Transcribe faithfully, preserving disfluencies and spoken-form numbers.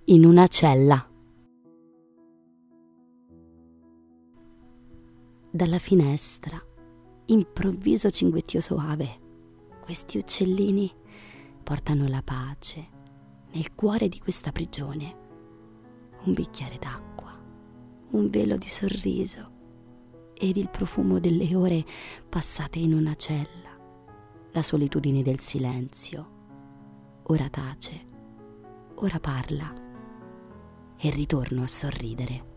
in una cella. Dalla finestra, improvviso cinguettio soave. Questi uccellini portano la pace nel cuore di questa prigione. Un bicchiere d'acqua, un velo di sorriso ed il profumo delle ore passate in una cella. La solitudine del silenzio. Ora tace, ora parla e ritorno a sorridere.